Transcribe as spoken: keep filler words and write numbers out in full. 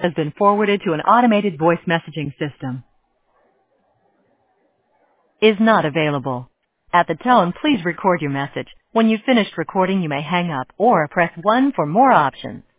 has been forwarded to an automated voice messaging system. Is not available. At the tone, please record your message. When you've finished recording, you may hang up or press one for more options.